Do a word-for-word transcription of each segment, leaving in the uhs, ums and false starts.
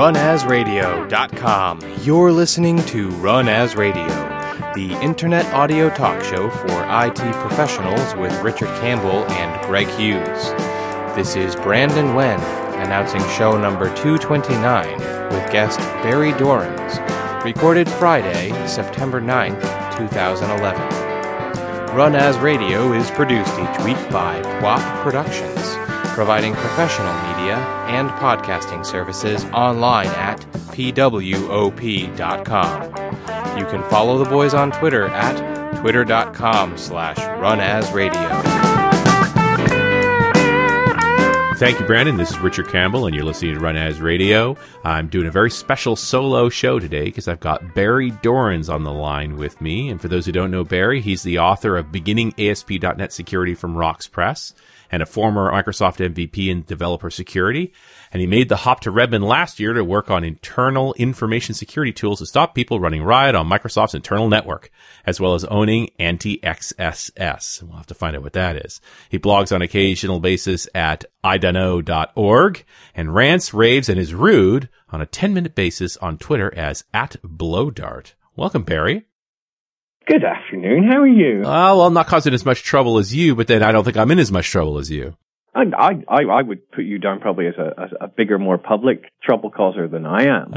run as radio dot com. You're listening to Run As Radio, the internet audio talk show for I T professionals with Richard Campbell and Greg Hughes. This is Brandon Wen, announcing show number two twenty-nine with guest Barry Dorans, recorded Friday, September ninth, twenty eleven. Run As Radio is produced each week by P W O P Productions, providing professional media and podcasting services online at P W O P dot com. You can follow the boys on Twitter at twitter.com slash runasradio. Thank you, Brandon. This is Richard Campbell, and you're listening to Run As Radio. I'm doing a very special solo show today because I've got Barry Dorans on the line with me. And for those who don't know Barry, he's the author of Beginning A S P dot net Security from Rocks Press and a former Microsoft M V P in developer security. And he made the hop to Redmond last year to work on internal information security tools to stop people running riot on Microsoft's internal network, as well as owning anti-X S S. We'll have to find out what that is. He blogs on occasional basis at I dunno dot org and rants, raves, and is rude on a ten-minute basis on Twitter as at Blowdart. Welcome, Barry. Good afternoon. How are you? Uh, well, I'm not causing as much trouble as you, but then I don't think I'm in as much trouble as you. I I, I would put you down probably as a, as a bigger, more public trouble causer than I am.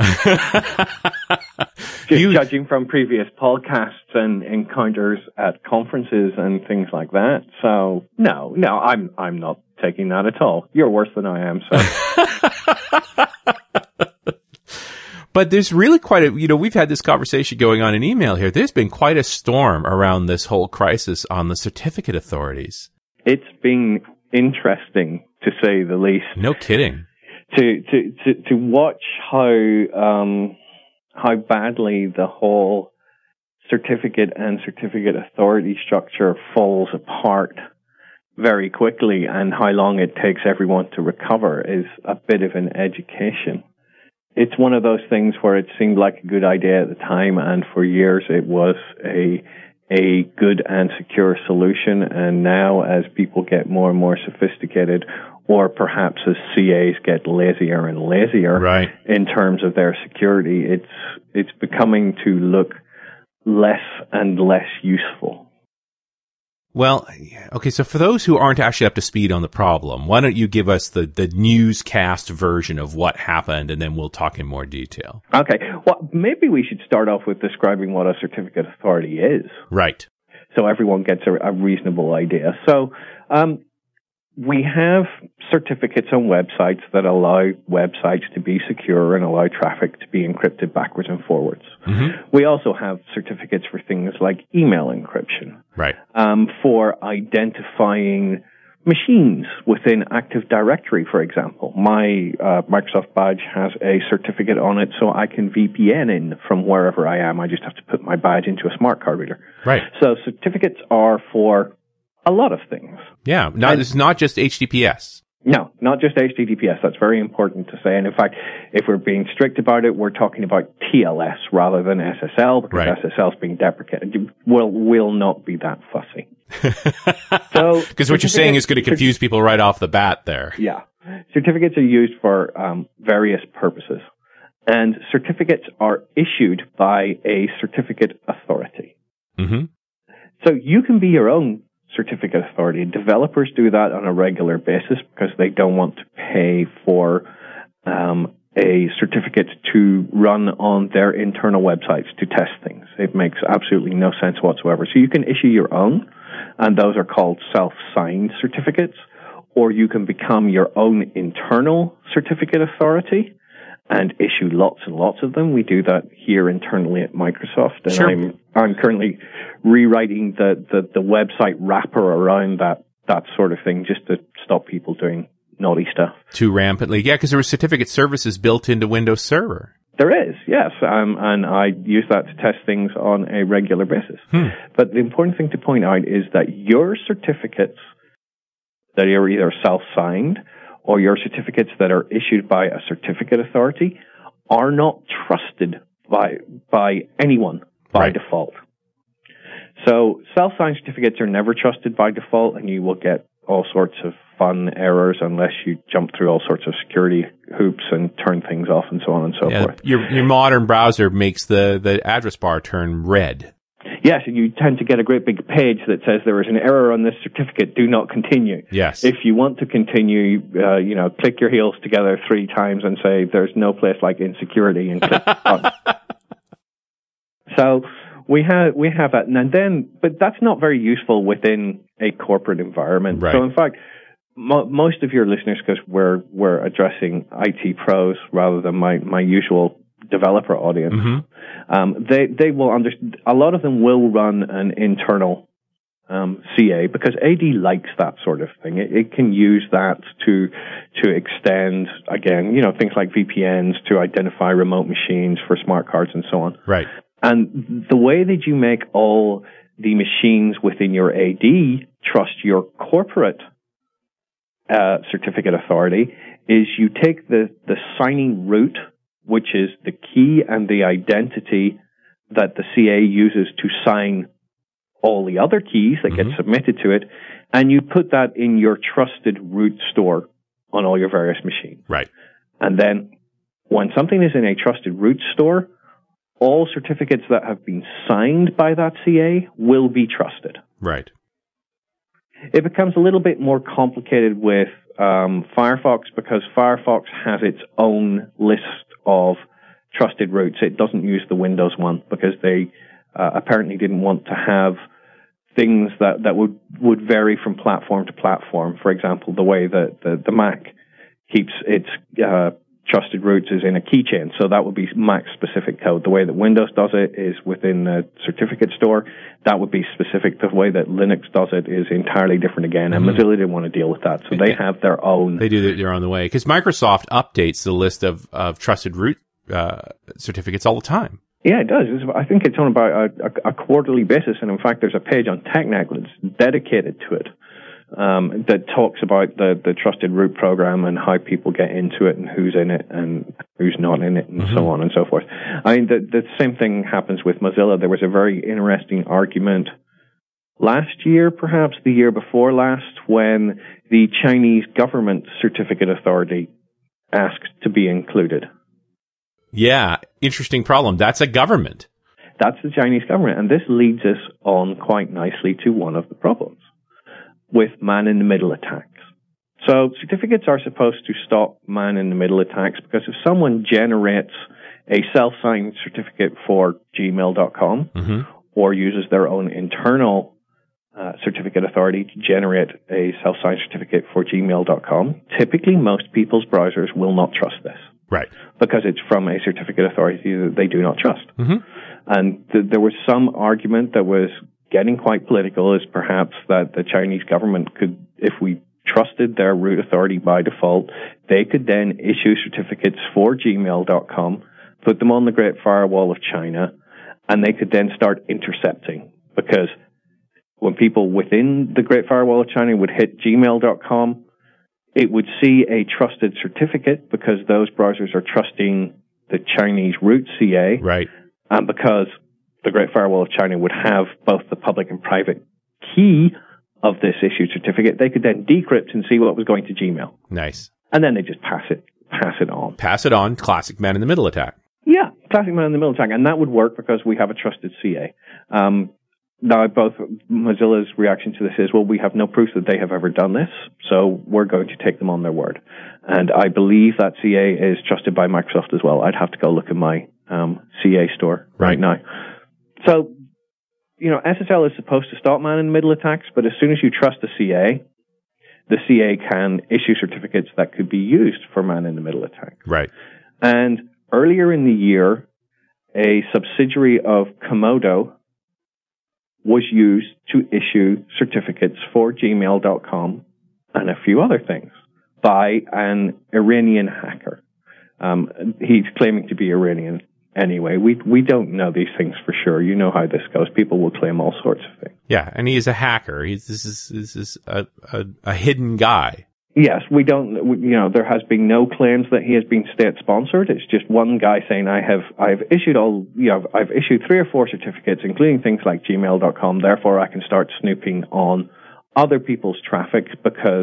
Just you, judging from previous podcasts and encounters at conferences and things like that. So no, no, I'm I'm not taking that at all. You're worse than I am. So. But there's really quite a, you know, we've had this conversation going on in email here. There's been quite a storm around this whole crisis on the certificate authorities. It's been interesting, to say the least. No kidding. To to to, to watch how um, how badly the whole certificate and certificate authority structure falls apart very quickly, and how long it takes everyone to recover is a bit of an education. It's one of those things where it seemed like a good idea at the time, and for years it was a a good and secure solution. And now, as people get more and more sophisticated, or perhaps as C As get lazier and lazier right. in terms of their security, it's it's becoming to look less and less useful. Well, okay, so for those who aren't actually up to speed on the problem, why don't you give us the, the newscast version of what happened, and then we'll talk in more detail. Okay. Well, maybe we should start off with describing what a certificate authority is. Right. So everyone gets a, a reasonable idea. So um, we have certificates on websites that allow websites to be secure and allow traffic to be encrypted backwards and forwards. Mm-hmm. We also have certificates for things like email encryption. Right. Um, for identifying machines within Active Directory, for example. My uh, Microsoft badge has a certificate on it, so I can V P N in from wherever I am. I just have to put my badge into a smart card reader. Right. So certificates are for a lot of things. Yeah, no, and, it's not just H T T P S. No, not just H T T P S. That's very important to say. And in fact, if we're being strict about it, we're talking about T L S rather than S S L, because right. S S L is being deprecated. We'll, we'll not be that fussy. So, because what you're saying is going to confuse people right off the bat there. Yeah. Certificates are used for um, various purposes. And certificates are issued by a certificate authority. Mm-hmm. So you can be your own certificate authority. Developers do that on a regular basis because they don't want to pay for um, a certificate to run on their internal websites to test things. It makes absolutely no sense whatsoever. So you can issue your own, and those are called self-signed certificates, or you can become your own internal certificate authority and issue lots and lots of them. We do that here internally at Microsoft, and sure. I'm I'm currently rewriting the, the, the website wrapper around that, that sort of thing just to stop people doing naughty stuff. Too rampantly. Yeah, because there were certificate services built into Windows Server. There is, yes, um, and I use that to test things on a regular basis. Hmm. But the important thing to point out is that your certificates that are either self-signed or your certificates that are issued by a certificate authority are not trusted by by anyone by right. default. So self-signed certificates are never trusted by default, and you will get all sorts of fun errors unless you jump through all sorts of security hoops and turn things off and so on and so yeah, forth. Your your modern browser makes the, the address bar turn red. Yes, and you tend to get a great big page that says there is an error on this certificate, do not continue. Yes. If you want to continue, uh, you know, click your heels together three times and say there's no place like insecurity and click on. So we have we have that, and then, but that's not very useful within a corporate environment. Right. So in fact, mo- most of your listeners, because we're we're addressing I T pros rather than my my usual developer audience, mm-hmm. um, they they will understand. A lot of them will run an internal um, C A because A D likes that sort of thing. It, it can use that to to extend again, you know, things like V P Ns to identify remote machines for smart cards and so on. Right. And the way that you make all the machines within your A D trust your corporate uh, certificate authority is you take the the signing root, which is the key and the identity that the C A uses to sign all the other keys that mm-hmm. get submitted to it, and you put that in your trusted root store on all your various machines. Right. And then when something is in a trusted root store, all certificates that have been signed by that C A will be trusted. Right. It becomes a little bit more complicated with um, Firefox because Firefox has its own list of trusted roots. It doesn't use the Windows one because they uh, apparently didn't want to have things that, that would, would vary from platform to platform. For example, the way that the, the Mac keeps its uh, trusted roots is in a keychain, so that would be Mac-specific code. The way that Windows does it is within the certificate store. That would be specific. The way that Linux does it is entirely different again, and mm-hmm. Mozilla didn't want to deal with that, so they yeah. have their own. They do their own way, because Microsoft updates the list of, of trusted root uh, certificates all the time. Yeah, it does. It's, I think it's on about a, a, a quarterly basis, and in fact, there's a page on TechNet that's dedicated to it. Um, that talks about the, the trusted root program and how people get into it and who's in it and who's not in it and mm-hmm. so on and so forth. I mean, the, the same thing happens with Mozilla. There was a very interesting argument last year, perhaps the year before last, when the Chinese government certificate authority asked to be included. Yeah, interesting problem. That's a government. That's the Chinese government. And this leads us on quite nicely to one of the problems with man-in-the-middle attacks. So certificates are supposed to stop man-in-the-middle attacks because if someone generates a self-signed certificate for gmail dot com mm-hmm. or uses their own internal uh, certificate authority to generate a self-signed certificate for gmail dot com, typically most people's browsers will not trust this. Right. Because it's from a certificate authority that they do not trust. Mm-hmm. And th- there was some argument that was getting quite political, is perhaps that the Chinese government could, if we trusted their root authority by default, they could then issue certificates for gmail dot com, put them on the Great Firewall of China, and they could then start intercepting. Because when people within the Great Firewall of China would hit gmail dot com, it would see a trusted certificate because those browsers are trusting the Chinese root C A. Right. And because the Great Firewall of China would have both the public and private key of this issued certificate, they could then decrypt and see what was going to Gmail. Nice. And then they just pass it, pass it on. Pass it on. Classic man-in-the-middle attack. Yeah, classic man-in-the-middle attack. And that would work because we have a trusted C A. Um, now, both Mozilla's reaction to this is, well, we have no proof that they have ever done this, so we're going to take them on their word. And I believe that C A is trusted by Microsoft as well. I'd have to go look at my um, C A store right, right now. So, you know, S S L is supposed to stop man-in-the-middle attacks, but as soon as you trust the C A, the C A can issue certificates that could be used for man-in-the-middle attacks. Right. And earlier in the year, a subsidiary of Komodo was used to issue certificates for gmail dot com and a few other things by an Iranian hacker. Um, he's claiming to be Iranian. Anyway, we we don't know these things for sure. You know how this goes. People will claim all sorts of things. Yeah, and he is a hacker. He's this is this is a, a, a hidden guy. Yes, we don't. We, you know, there has been no claims that he has been state sponsored. It's just one guy saying, "I have I've issued all you know I've issued three or four certificates, including things like gmail dot com. Therefore, I can start snooping on other people's traffic because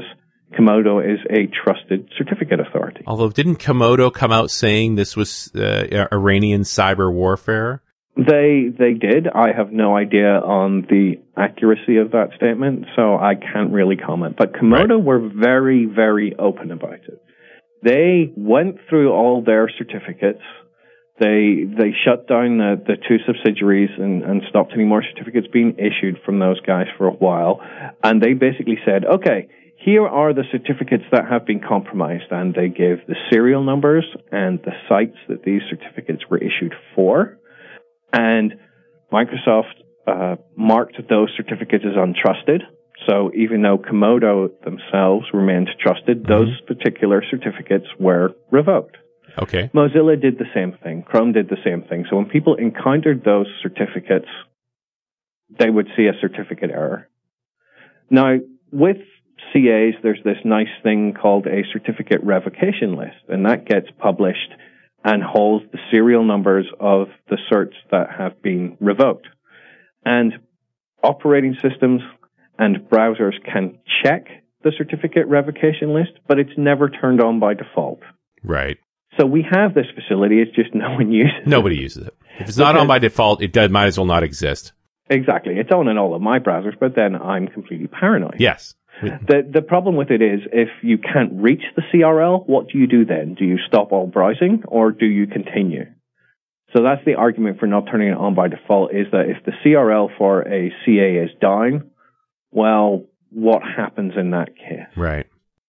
Comodo is a trusted certificate authority. Although, didn't Comodo come out saying this was uh, Iranian cyber warfare? They they did. I have no idea on the accuracy of that statement, so I can't really comment. But Comodo right. were very, very open about it. They went through all their certificates. They they shut down the, the two subsidiaries and, and stopped any more certificates being issued from those guys for a while. And they basically said, okay, here are the certificates that have been compromised. And they gave the serial numbers and the sites that these certificates were issued for. And Microsoft uh, marked those certificates as untrusted. So even though Comodo themselves remained trusted, mm-hmm. those particular certificates were revoked. Okay. Mozilla did the same thing. Chrome did the same thing. So when people encountered those certificates, they would see a certificate error. Now, with C As, there's this nice thing called a certificate revocation list, and that gets published and holds the serial numbers of the certs that have been revoked. And operating systems and browsers can check the certificate revocation list, but it's never turned on by default. Right. So we have this facility, it's just no one uses it. Nobody uses it. If it's not on by default, it does, might as well not exist. Exactly. It's on in all of my browsers, but then I'm completely paranoid. Yes. The the problem with it is, if you can't reach the C R L, what do you do then? Do you stop all browsing, or do you continue? So that's the argument for not turning it on by default, is that if the C R L for a C A is down, well, what happens in that case? Right.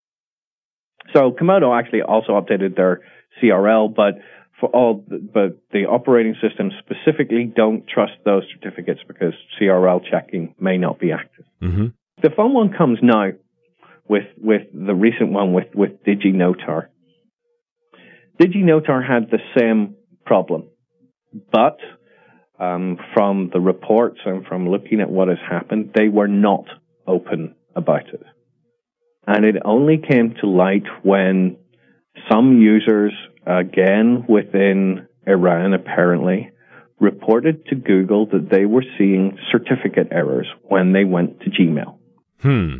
So Comodo actually also updated their C R L, but for all, the, but the operating systems specifically don't trust those certificates because C R L checking may not be active. Mm-hmm. The fun one comes now with with the recent one with, with DigiNotar. DigiNotar had the same problem, but um, from the reports and from looking at what has happened, they were not open about it. And it only came to light when some users, again within Iran apparently, reported to Google that they were seeing certificate errors when they went to Gmail. Hmm.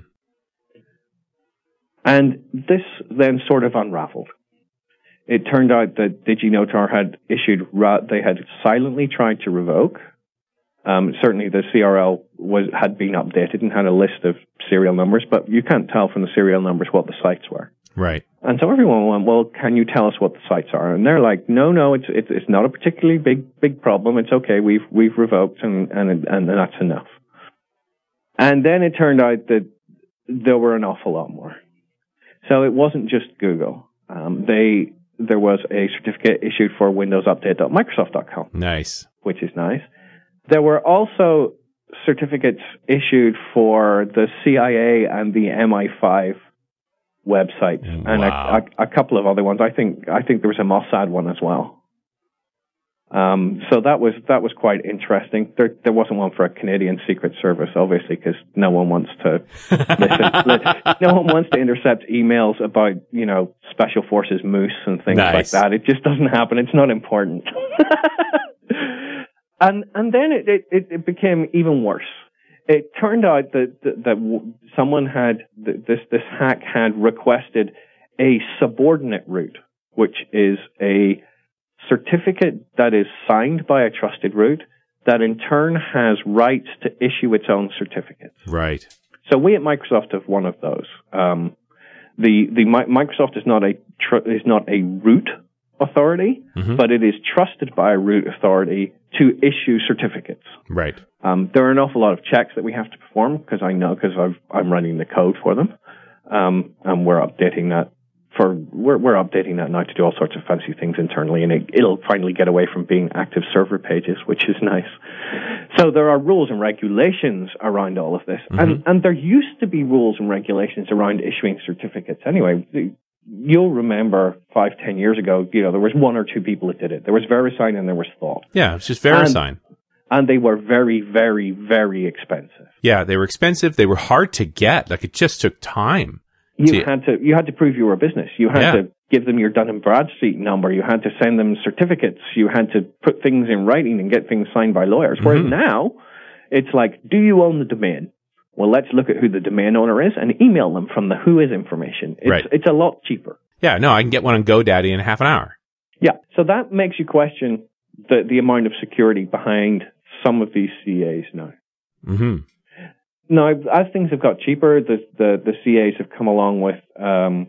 And this then sort of unraveled. It turned out that DigiNotar had issued, they had silently tried to revoke. Um, certainly the C R L was had been updated and had a list of serial numbers, but you can't tell from the serial numbers what the sites were. Right. And so everyone went, well, can you tell us what the sites are? And they're like, no, no, it's it's, it's not a particularly big big problem. It's okay. We've we've revoked, and and and that's enough. And then it turned out that there were an awful lot more. So it wasn't just Google. Um, they there was a certificate issued for windows update dot microsoft dot com. Nice. Which is nice. There were also certificates issued for the C I A and the M I five websites, wow. and a, a, a couple of other ones. I think I think there was a Mossad one as well. Um, so that was that was quite interesting. There there wasn't one for a Canadian Secret Service, obviously, because no one wants to listen. No one wants to intercept emails about, you know, Special Forces moose and things nice. like that. It just doesn't happen. It's not important. and and then it, it it became even worse. It turned out that that, that someone had this this hack had requested a subordinate root, which is a certificate that is signed by a trusted root that in turn has rights to issue its own certificates. Right. So we at Microsoft have one of those. Um, the the Microsoft is not a tr- is not a root authority, mm-hmm. but it is trusted by a root authority to issue certificates. Right. Um, there are an awful lot of checks that we have to perform because I know because I'm running the code for them, um, and we're updating that. For we're we're updating that now to do all sorts of fancy things internally, and it, it'll finally get away from being active server pages, which is nice. So there are rules and regulations around all of this, mm-hmm. and and there used to be rules and regulations around issuing certificates. Anyway, you'll remember five, ten years ago, you know, there was one or two people that did it. There was VeriSign and there was Thought. Yeah, it's just VeriSign. And, and they were very, very, very expensive. Yeah, they were expensive. They were hard to get. Like, it just took time. You had to you had to prove you were a business. You had yeah. to give them your Dun and Bradstreet number. You had to send them certificates. You had to put things in writing and get things signed by lawyers. Whereas mm-hmm. now, it's like, do you own the domain? Well, let's look at who the domain owner is and email them from the who is information. It's, right. It's a lot cheaper. Yeah, no, I can get one on GoDaddy in half an hour. Yeah, so that makes you question the, the amount of security behind some of these C As now. Mm-hmm. Now, as things have got cheaper, the, the, the C As have come along with um,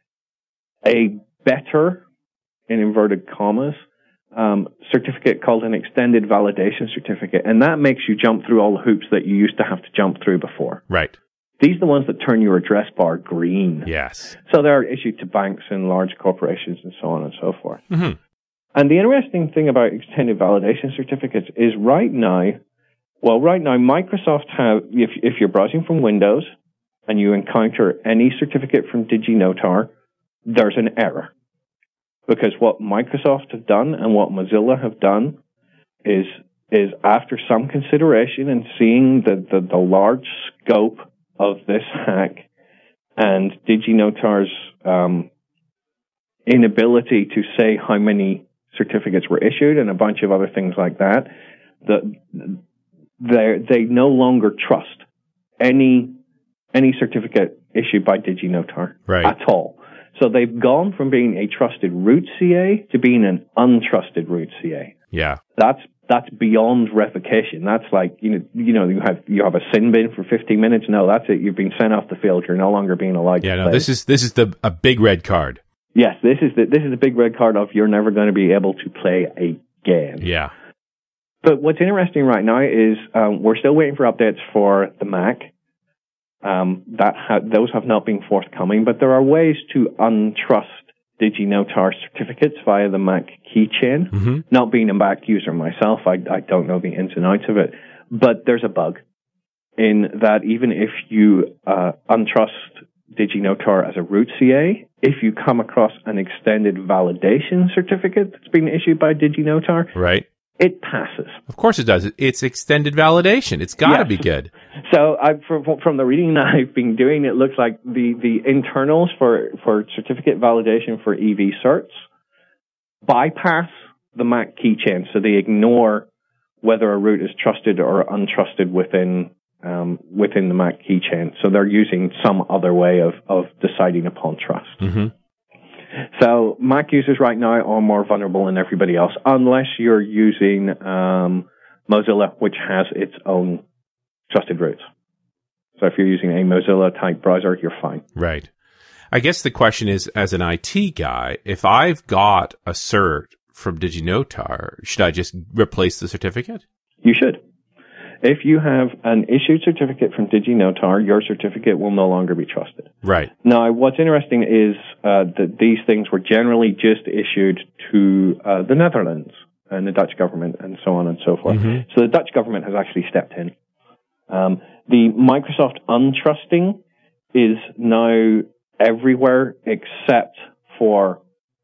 a better, in inverted commas, um, certificate called an extended validation certificate. And that makes you jump through all the hoops that you used to have to jump through before. Right. These are the ones that turn your address bar green. Yes. So they're issued to banks and large corporations and so on and so forth. Mm-hmm. And the interesting thing about extended validation certificates is right now, well, right now, Microsoft have, if, if you're browsing from Windows and you encounter any certificate from DigiNotar, there's an error. Because what Microsoft have done and what Mozilla have done is, is after some consideration and seeing the, the, the large scope of this hack and DigiNotar's um, inability to say how many certificates were issued and a bunch of other things like that, the, they they no longer trust any any certificate issued by DigiNotar right. at all. So they've gone from being a trusted root C A to being an untrusted root C A. Yeah, that's that's beyond revocation. That's like you know you know you have you have a sin bin for fifteen minutes. No, that's it. You've been sent off the field. You're no longer being allowed. Yeah, to no. play. This is this is the a big red card. Yes, this is the this is the big red card of you're never going to be able to play again. Yeah. But what's interesting right now is um, we're still waiting for updates for the Mac. Um, that ha- those have not been forthcoming, but there are ways to untrust DigiNotar certificates via the Mac keychain. Mm-hmm. Not being a Mac user myself, I, I don't know the ins and outs of it, but there's a bug in that even if you uh, untrust DigiNotar as a root C A, if you come across an extended validation certificate that's been issued by DigiNotar, right. it passes. Of course it does. It's extended validation. It's got to Yes. be good. So I, from, from the reading that I've been doing, it looks like the, the internals for, for certificate validation for E V certs bypass the Mac keychain. So they ignore whether a root is trusted or untrusted within um, within the Mac keychain. So they're using some other way of, of deciding upon trust. Mm-hmm. So Mac users right now are more vulnerable than everybody else, unless you're using um, Mozilla, which has its own trusted roots. So if you're using a Mozilla-type browser, you're fine. Right. I guess the question is, as an I T guy, if I've got a cert from DigiNotar, should I just replace the certificate? You should. If you have an issued certificate from DigiNotar, your certificate will no longer be trusted. Right. Now, what's interesting is uh, that these things were generally just issued to uh, the Netherlands and the Dutch government and so on and so forth. Mm-hmm. So the Dutch government has actually stepped in. Um, the Microsoft untrusting is now everywhere except for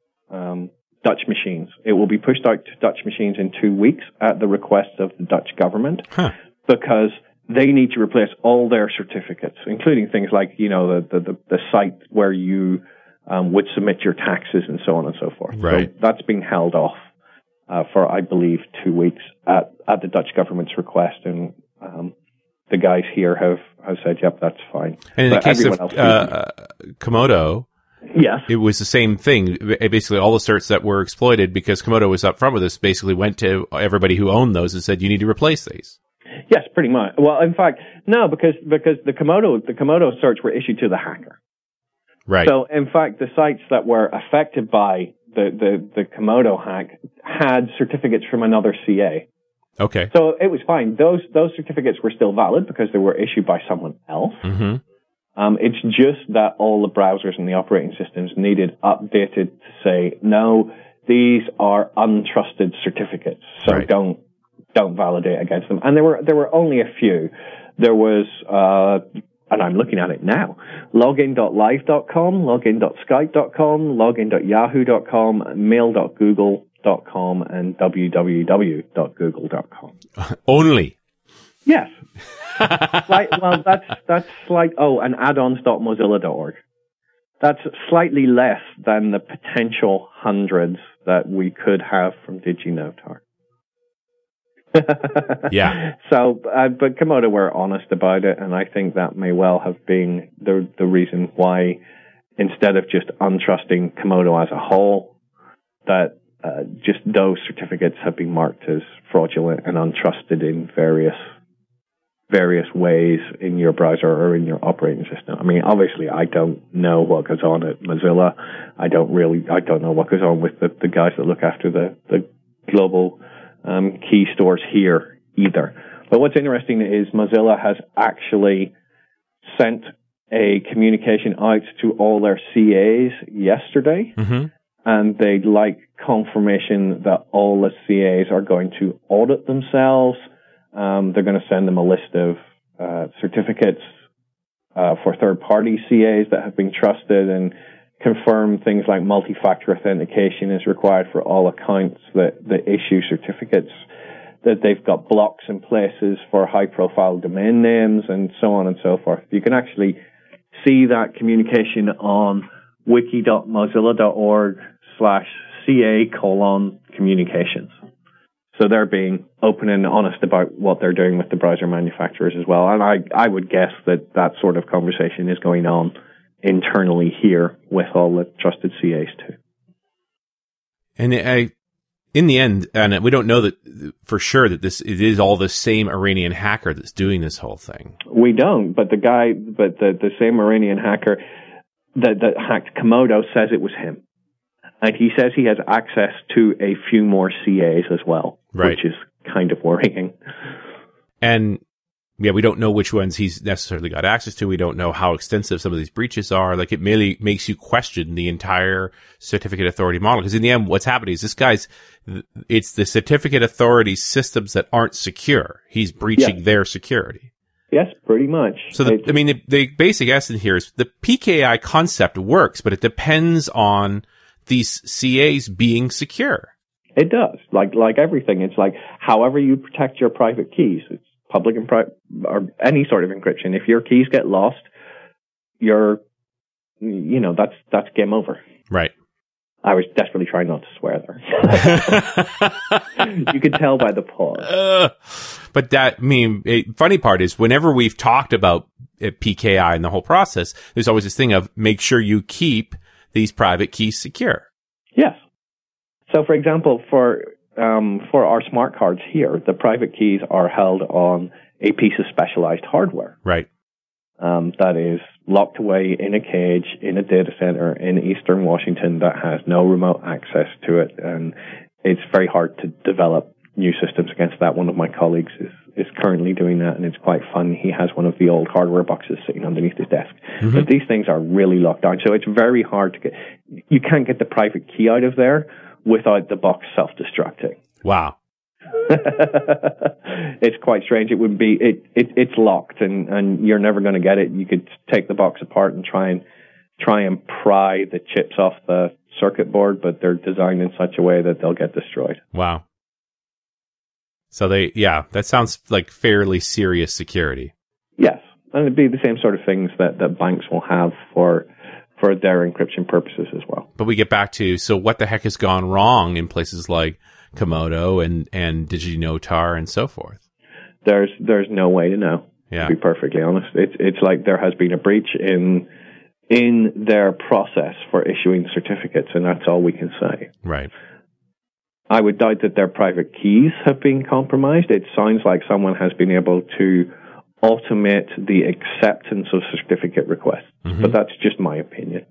um, Dutch machines. It will be pushed out to Dutch machines in two weeks at the request of the Dutch government. Huh. Because they need to replace all their certificates, including things like, you know, the, the, the site where you um, would submit your taxes and so on and so forth. Right. So that's been held off uh, for, I believe, two weeks at, at the Dutch government's request. And um, the guys here have, have said, yep, that's fine. And in but the case of else uh, Komodo, yes. it was the same thing. Basically, all the certs that were exploited, because Komodo was up front with this, basically went to everybody who owned those and said, you need to replace these. Yes, pretty much. Well, in fact, no, because because the Komodo the Komodo certs were issued to the hacker. Right. So, in fact, the sites that were affected by the, the, the Komodo hack had certificates from another C A. Okay. So it was fine. Those those certificates were still valid because they were issued by someone else. Mm-hmm. Um, it's just that all the browsers and the operating systems needed updated to say, no, these are untrusted certificates. So right. don't. Don't validate against them. And there were there were only a few. There was, uh, and I'm looking at it now, login dot live dot com, login dot skype dot com, login dot yahoo dot com, mail dot google dot com, and w w w dot google dot com. Only? Yes. Slight, well, that's, that's like, oh, and addons dot mozilla dot org. That's slightly less than the potential hundreds that we could have from DigiNotar. Yeah. So, uh, but Comodo were honest about it, and I think that may well have been the the reason why, instead of just untrusting Comodo as a whole, that uh, just those certificates have been marked as fraudulent and untrusted in various various ways in your browser or in your operating system. I mean, obviously, I don't know what goes on at Mozilla. I don't really, I don't know what goes on with the, the guys that look after the, the global um, key stores here either. But what's interesting is Mozilla has actually sent a communication out to all their C As yesterday, mm-hmm. and they'd like confirmation that all the C As are going to audit themselves. Um, they're going to send them a list of uh, certificates uh, for third-party C As that have been trusted, and confirm things like multi-factor authentication is required for all accounts that, that issue certificates, that they've got blocks in places for high-profile domain names, and so on and so forth. You can actually see that communication on wiki.mozilla.org slash CA colon communications. So they're being open and honest about what they're doing with the browser manufacturers as well. And I, I would guess that that sort of conversation is going on internally here with all the trusted C As too. And I, in the end, and we don't know that for sure that this it is all the same Iranian hacker that's doing this whole thing. We don't, but the guy, but the, the same Iranian hacker that, that hacked Comodo says it was him. And he says he has access to a few more C As as well, right. Which is kind of worrying. And yeah, we don't know which ones he's necessarily got access to. We don't know how extensive some of these breaches are. Like, it merely makes you question the entire certificate authority model. Because in the end, what's happening is this guy's, it's the certificate authority systems that aren't secure. He's breaching yeah. their security. Yes, pretty much. So, the, I mean, the, the basic essence here is the P K I concept works, but it depends on these C As being secure. It does. Like like everything. It's like however you protect your private keys. It's public and private, or any sort of encryption. If your keys get lost, you're, you know, that's that's game over. Right. I was desperately trying not to swear there. You could tell by the pause. Uh, but that, I mean, it, funny part is whenever we've talked about uh, P K I and the whole process, there's always this thing of make sure you keep these private keys secure. Yes. So, for example, for um, for our smart cards here, the private keys are held on a piece of specialized hardware. Right. Um, that is locked away in a cage in a data center in Eastern Washington that has no remote access to it, and it's very hard to develop new systems against that. One of my colleagues is, is currently doing that, and it's quite fun. He has one of the old hardware boxes sitting underneath his desk. Mm-hmm. But these things are really locked down, so it's very hard to get. You can't get the private key out of there without the box self-destructing. Wow. It's quite strange. It would be it, it it's locked, and, and you're never going to get it. You could take the box apart and try and try and pry the chips off the circuit board, but they're designed in such a way that they'll get destroyed. Wow. So they, yeah, that sounds like fairly serious security. Yes, and it'd be the same sort of things that, that banks will have for for their encryption purposes as well. But we get back to, so what the heck has gone wrong in places like Comodo and, and DigiNotar and so forth? There's there's no way to know, yeah. to be perfectly honest. It's it's like there has been a breach in in their process for issuing certificates, and that's all we can say. Right. I would doubt that their private keys have been compromised. It sounds like someone has been able to automate the acceptance of certificate requests, mm-hmm. but that's just my opinion.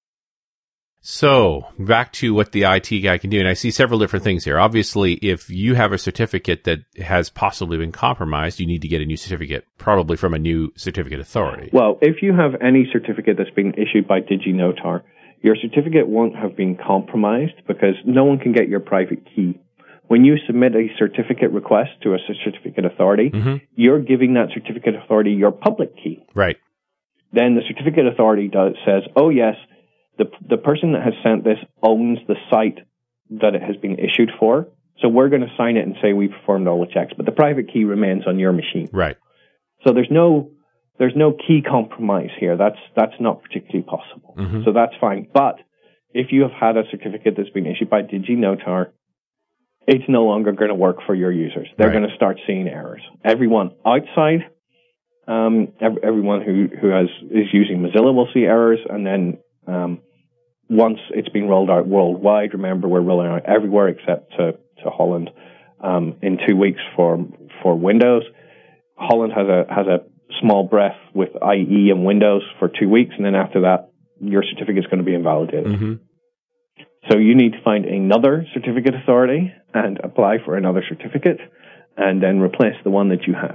So, back to what the I T guy can do, and I see several different things here. Obviously, if you have a certificate that has possibly been compromised, you need to get a new certificate, probably from a new certificate authority. Well, if you have any certificate that's been issued by DigiNotar, your certificate won't have been compromised because no one can get your private key. When you submit a certificate request to a certificate authority, mm-hmm. you're giving that certificate authority your public key. Right. Then the certificate authority does, says, oh, yes, the the person that has sent this owns the site that it has been issued for. So we're going to sign it and say we performed all the checks. But the private key remains on your machine. Right. So there's no there's no key compromise here. That's that's not particularly possible. Mm-hmm. So that's fine. But if you have had a certificate that's been issued by DigiNotar it's no longer going to work for your users. They're Right. going to start seeing errors. Everyone outside, um, ev- everyone who, who has is using Mozilla will see errors, and then um, once it's been rolled out worldwide, remember we're rolling out everywhere except to, to Holland um, in two weeks for for Windows. Holland has a has a small breath with I E and Windows for two weeks, and then after that, your certificate is going to be invalidated. Mm-hmm. So you need to find another certificate authority and apply for another certificate, and then replace the one that you have.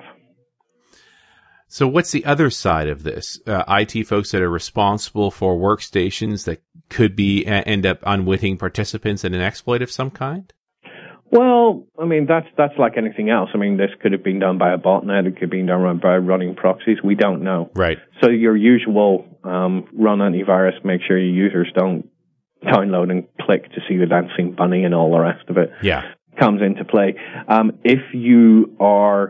So what's the other side of this? Uh, I T folks that are responsible for workstations that could be uh, end up unwitting participants in an exploit of some kind? Well, I mean, that's that's like anything else. I mean, this could have been done by a botnet. It could have been done by running proxies. We don't know. Right. So your usual um, run antivirus, make sure your users don't download and click to see the dancing bunny and all the rest of it. Yeah. Comes into play. Um, if you are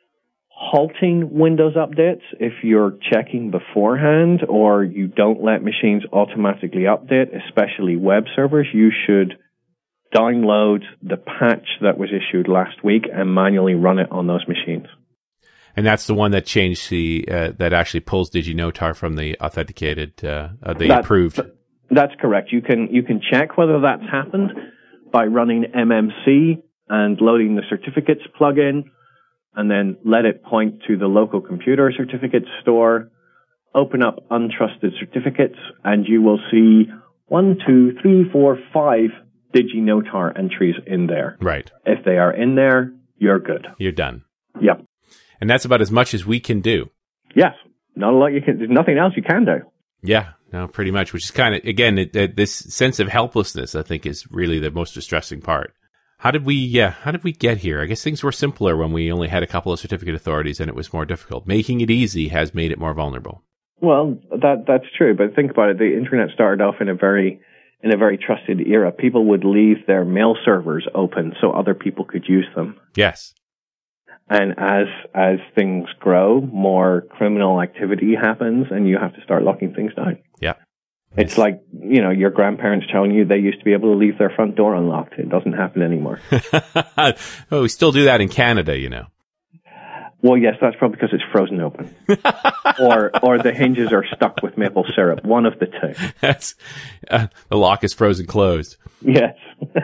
halting Windows updates, if you're checking beforehand, or you don't let machines automatically update, especially web servers, you should download the patch that was issued last week and manually run it on those machines. And that's the one that changed the, uh, that actually pulls DigiNotar from the authenticated, uh, uh the That- approved. That's correct. You can you can check whether that's happened by running M M C and loading the certificates plugin, and then let it point to the local computer certificate store, open up untrusted certificates, and you will see one, two, three, four, five DigiNotar entries in there. Right. If they are in there, you're good. You're done. Yep. And that's about as much as we can do. Yes. Not a lot you can. There's nothing else you can do. Yeah, no, pretty much, which is kind of, again, it, it, this sense of helplessness, I think, is really the most distressing part. How did we, yeah, how did we get here? I guess things were simpler when we only had a couple of certificate authorities and it was more difficult. Making it easy has made it more vulnerable. Well, that that's true, but think about it. The internet started off in a very in a very trusted era. People would leave their mail servers open so other people could use them. Yes. And as as things grow, more criminal activity happens, and you have to start locking things down. Yeah. It's like, you know, your grandparents telling you they used to be able to leave their front door unlocked. It doesn't happen anymore. Well, we still do that in Canada, you know. Well, yes, that's probably because it's frozen open. or or the hinges are stuck with maple syrup. One of the two. That's, uh, the lock is frozen closed. Yes.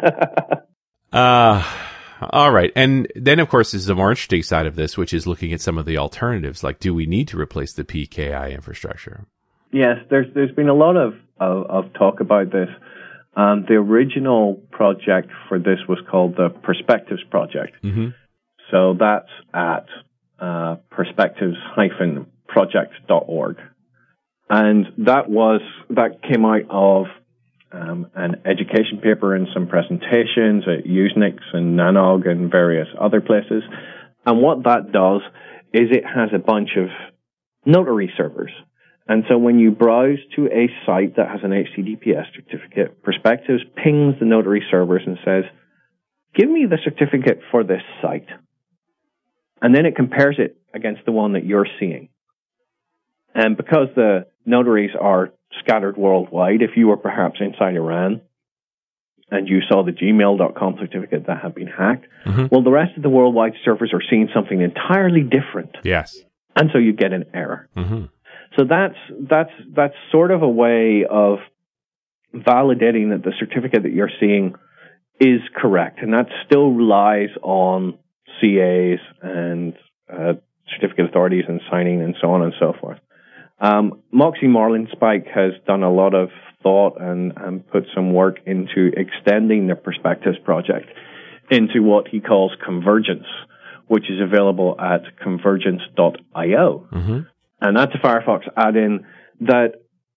uh, all right. And then, of course, there's the more interesting side of this, which is looking at some of the alternatives. Like, do we need to replace the P K I infrastructure? Yes, there's there's been a lot of, of, of talk about this. Um, the original project for this was called the Perspectives Project. Mm-hmm. So that's at uh, perspectives dash project dot org. And that was that came out of um, an education paper and some presentations at Usenix and Nanog and various other places. And what that does is it has a bunch of notary servers. And so when you browse to a site that has an H T T P S certificate, Perspectives pings the notary servers and says, give me the certificate for this site. And then it compares it against the one that you're seeing. And because the notaries are scattered worldwide, if you were perhaps inside Iran and you saw the gmail dot com certificate that had been hacked, Mm-hmm. well, the rest of the worldwide servers are seeing something entirely different. Yes. And so you get an error. Mm-hmm. So that's that's that's sort of a way of validating that the certificate that you're seeing is correct, and that still relies on C As and uh, certificate authorities and signing and so on and so forth. Um, Moxie Marlinspike has done a lot of thought and, and put some work into extending the Perspectives project into what he calls convergence, which is available at convergence dot io. Mm-hmm. And that's a Firefox add-in that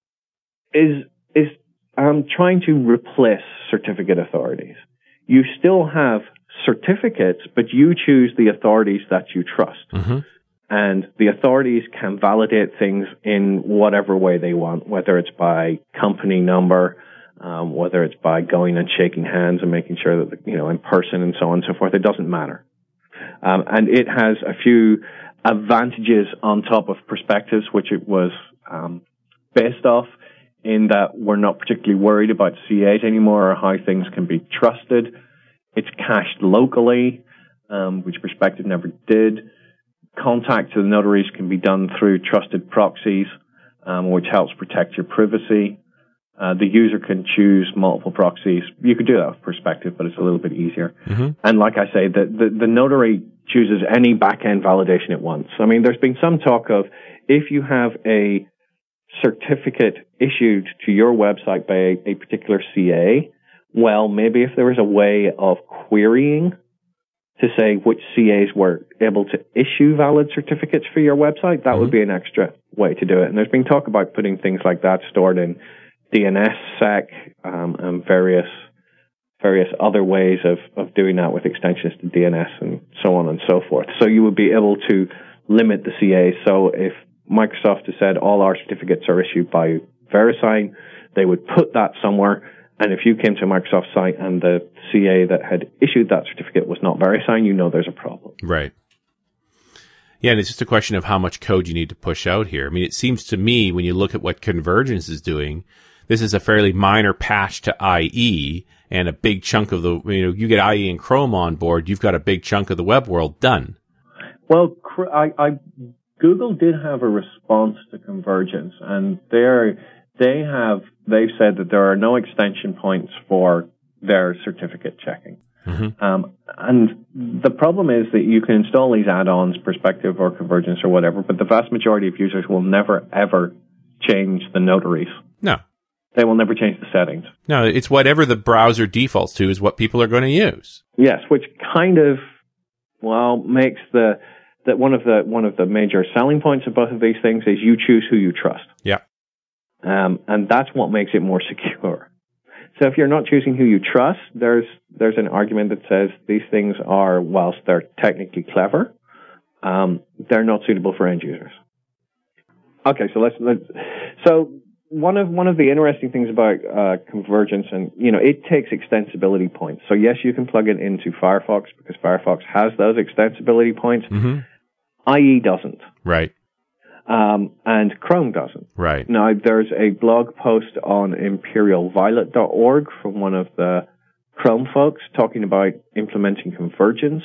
is is um, trying to replace certificate authorities. You still have certificates, but you choose the authorities that you trust. Mm-hmm. And the authorities can validate things in whatever way they want, whether it's by company number, um, whether it's by going and shaking hands and making sure that, you know, in person and so on and so forth. It doesn't matter. Um, and it has a few advantages on top of Perspectives, which it was um, based off, in that we're not particularly worried about C As anymore or how things can be trusted. It's cached locally, um, which Perspective never did. Contact to the notaries can be done through trusted proxies, um, which helps protect your privacy. Uh, the user can choose multiple proxies. You could do that with Perspective, but it's a little bit easier. Mm-hmm. And like I say, the, the, the notary chooses any back-end validation it wants. I mean, there's been some talk of if you have a certificate issued to your website by a, a particular C A, well, maybe if there was a way of querying to say which C As were able to issue valid certificates for your website, that mm-hmm. would be an extra way to do it. And there's been talk about putting things like that stored in D N S sec um, and various various other ways of, of doing that with extensions to D N S and so on and so forth. So you would be able to limit the C As. So if Microsoft has said all our certificates are issued by VeriSign, they would put that somewhere. And if you came to a Microsoft site and the C A that had issued that certificate was not VeriSign, you know there's a problem. Right. Yeah, and it's just a question of how much code you need to push out here. I mean, it seems to me when you look at what Convergence is doing, this is a fairly minor patch to I E, and a big chunk of the, you know, you get I E and Chrome on board, you've got a big chunk of the web world done. Well, I, I Google did have a response to Convergence, and they're, they have, they've said that there are no extension points for their certificate checking. Mm-hmm. Um, and the problem is that you can install these add-ons, Perspective or Convergence or whatever, but the vast majority of users will never, ever change the notaries. No. They will never change the settings. No, it's whatever the browser defaults to is what people are going to use. Yes, which kind of, well, makes the, that one of the, one of the major selling points of both of these things is you choose who you trust. Yeah. Um, and that's what makes it more secure. So if you're not choosing who you trust, there's, there's an argument that says these things are, whilst they're technically clever, um, they're not suitable for end users. Okay, so let's, let's, so, One of one of the interesting things about uh, Convergence, and you know, it takes extensibility points. So yes, you can plug it into Firefox because Firefox has those extensibility points. Mm-hmm. I E doesn't. Right. Um, and Chrome doesn't. Right. Now, there's a blog post on imperial violet dot org from one of the Chrome folks talking about implementing Convergence.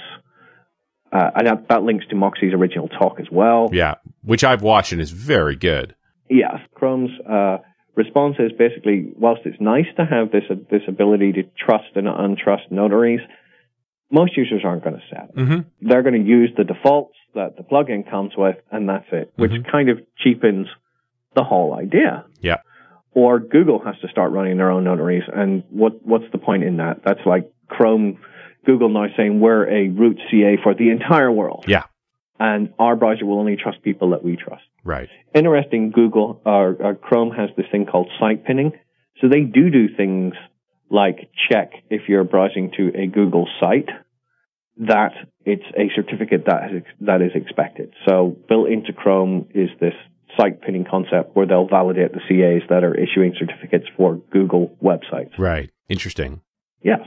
Uh, and that, that links to Moxie's original talk as well. Yeah, which I've watched and is very good. Yes, Chrome's uh, response is basically, whilst it's nice to have this uh, this ability to trust and untrust notaries, most users aren't going to set it. Mm-hmm. They're going to use the defaults that the plugin comes with, and that's it, which mm-hmm. kind of cheapens the whole idea. Yeah. Or Google has to start running their own notaries, and what what's the point in that? That's like Chrome, Google now saying we're a root C A for the entire world. Yeah. And our browser will only trust people that we trust. Right. Interesting, Google or, or Chrome has this thing called site pinning. So they do do things like check if you're browsing to a Google site that it's a certificate that is, that is expected. So built into Chrome is this site pinning concept where they'll validate the C As that are issuing certificates for Google websites. Right. Interesting. Yeah.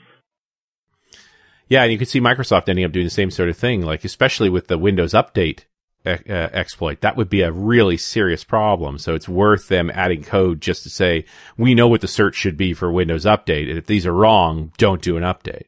Yeah, and you can see Microsoft ending up doing the same sort of thing, like especially with the Windows Update uh, exploit. That would be a really serious problem. So it's worth them adding code just to say, we know what the search should be for Windows Update, and if these are wrong, don't do an update.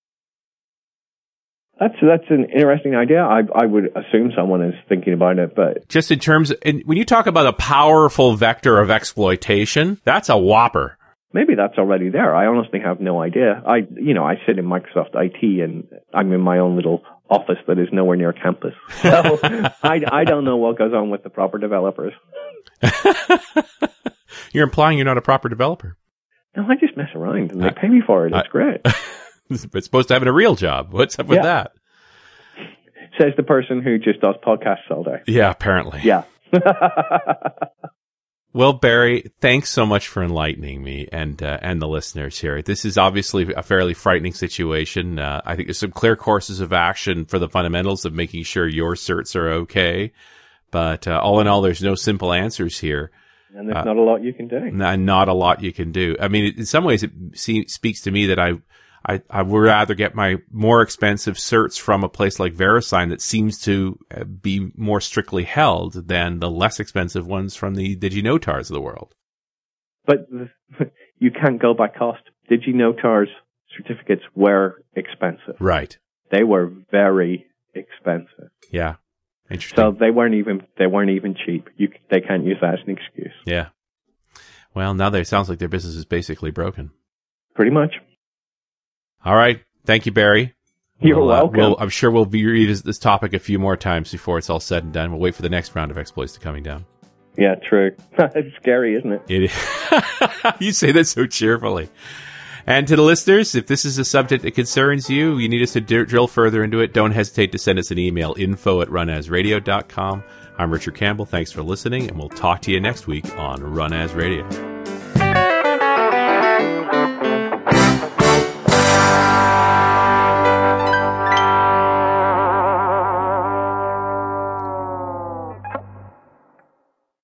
That's that's an interesting idea. I I would assume someone is thinking about it, but just in terms, of, and when you talk about a powerful vector of exploitation, that's a whopper. Maybe that's already there. I honestly have no idea. I, you know, I sit in Microsoft I T and I'm in my own little office that is nowhere near campus. So I, I don't know what goes on with the proper developers. You're implying you're not a proper developer. No, I just mess around and they pay me for it. It's I, great. It's supposed to have a real job. What's up with yeah. that? Says the person who just does podcasts all day. Yeah, apparently. Yeah. Well, Barry, thanks so much for enlightening me and uh, and the listeners here. This is obviously a fairly frightening situation. Uh, I think there's some clear courses of action for the fundamentals of making sure your certs are okay. But uh, all in all, there's no simple answers here. And there's uh, not a lot you can do. N- not a lot you can do. I mean, in some ways, it see- speaks to me that I, I I would rather get my more expensive certs from a place like VeriSign that seems to be more strictly held than the less expensive ones from the DigiNotars of the world. But you can't go by cost. DigiNotars certificates were expensive. Right. They were very expensive. Yeah. Interesting. So they weren't even they weren't even cheap. You they can't use that as an excuse. Yeah. Well, now that it sounds like their business is basically broken. Pretty much. All right. Thank you, Barry. You're we'll, uh, welcome. we'll, I'm sure we'll revisit this topic a few more times before it's all said and done. We'll wait for the next round of exploits to coming down. Yeah, true. It's scary, isn't it? It is. You say that so cheerfully. And to the listeners, if this is a subject that concerns you, you need us to d- drill further into it, don't hesitate to send us an email, info at runasradio dot com. I'm Richard Campbell. Thanks for listening, and we'll talk to you next week on Run As Radio.